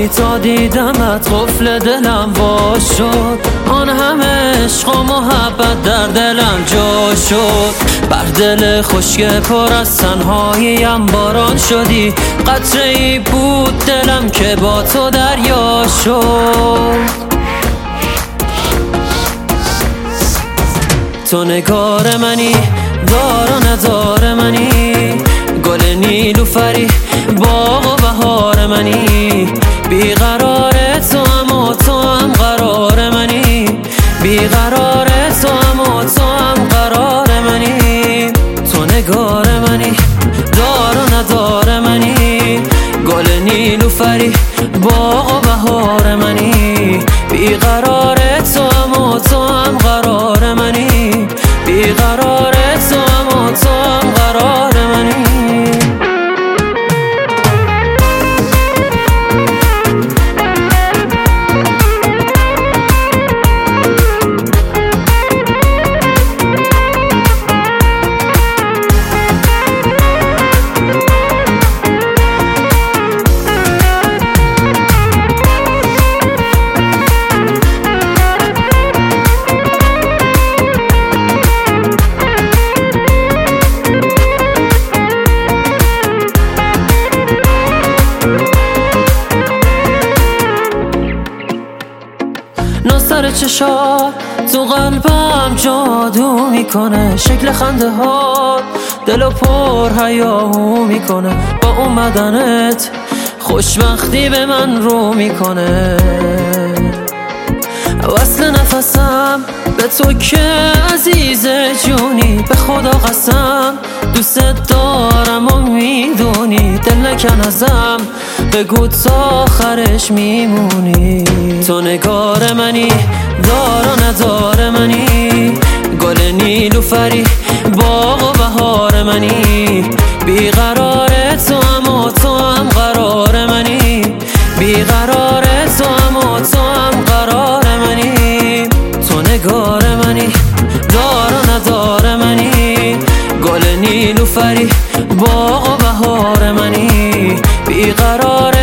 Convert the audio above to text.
منی تا دیدمت قفل دلم وا شد. آن همه عشق و محبت در دلم جا شد. بر دل خشک پر از تنهاییم باران شدی. قطره ای بود دلم که با تو دریا شد. تو نگار منی، دار و ندار منی، گل نیلوفری، باغ و بهار منی. بیقرار تو هم و تو هم قرار منی. بیقرار تو هم و تو هم قرار منی. تو نگار منی، دار و ندار منی، گل نیلوفری، باغ و بهار منی. بیقرار تو هم و تو هم قرار منی. بیقرار تو هم و تو هم قرار منی. ناصر چشات تو قلبم جادو میکنه. شکل خنده ها دلو پر هیاهو میکنه. با اومدنت خوشبختی به من رو میکنه. وصل نفسم به تو که عزیز جونی. به خدا قسم دوست دارم و میدونی. دل نکن ازم بگو تا آخرش میمونی. تو نگار منی، دار و ندار منی، گل نیلوفری، باغ و بهار منی. بیقرار تو هم و تو هم قرار منی. بیقرار تو هم و تو هم قرار منی. تو نگار منی، دار و ندار منی، گل نیلوفری، باغ و بهار منی. بیقرار